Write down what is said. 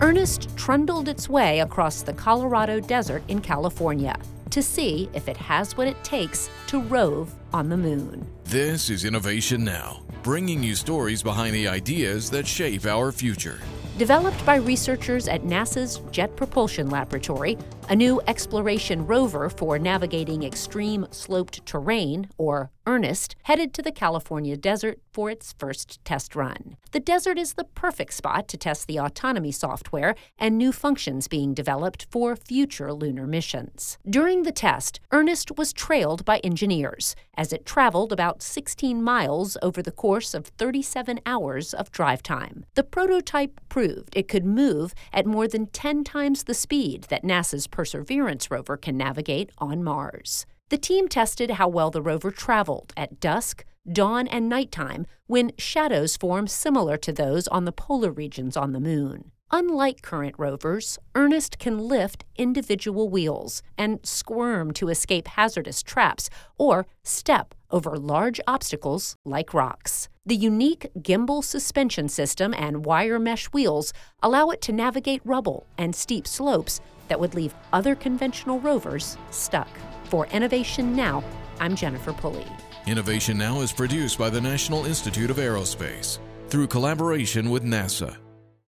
Ernest trundled its way across the Colorado Desert in California to see if it has what it takes to rove on the moon. This is Innovation Now, bringing you stories behind the ideas that shape our future. Developed by researchers at NASA's Jet Propulsion Laboratory, a new exploration rover for navigating extreme sloped terrain, or ERNEST, headed to the California desert for its first test run. The desert is the perfect spot to test the autonomy software and new functions being developed for future lunar missions. During the test, ERNEST was trailed by engineers as it traveled about 16 miles over the course of 37 hours of drive time. The prototype proved it could move at more than 10 times the speed that NASA's Perseverance rover can navigate on Mars. The team tested how well the rover traveled at dusk, dawn, and nighttime when shadows form similar to those on the polar regions on the moon. Unlike current rovers, ERNEST can lift individual wheels and squirm to escape hazardous traps or step over large obstacles like rocks. The unique gimbal suspension system and wire mesh wheels allow it to navigate rubble and steep slopes that would leave other conventional rovers stuck. For Innovation Now, I'm Jennifer Pulley. Innovation Now is produced by the National Institute of Aerospace through collaboration with NASA.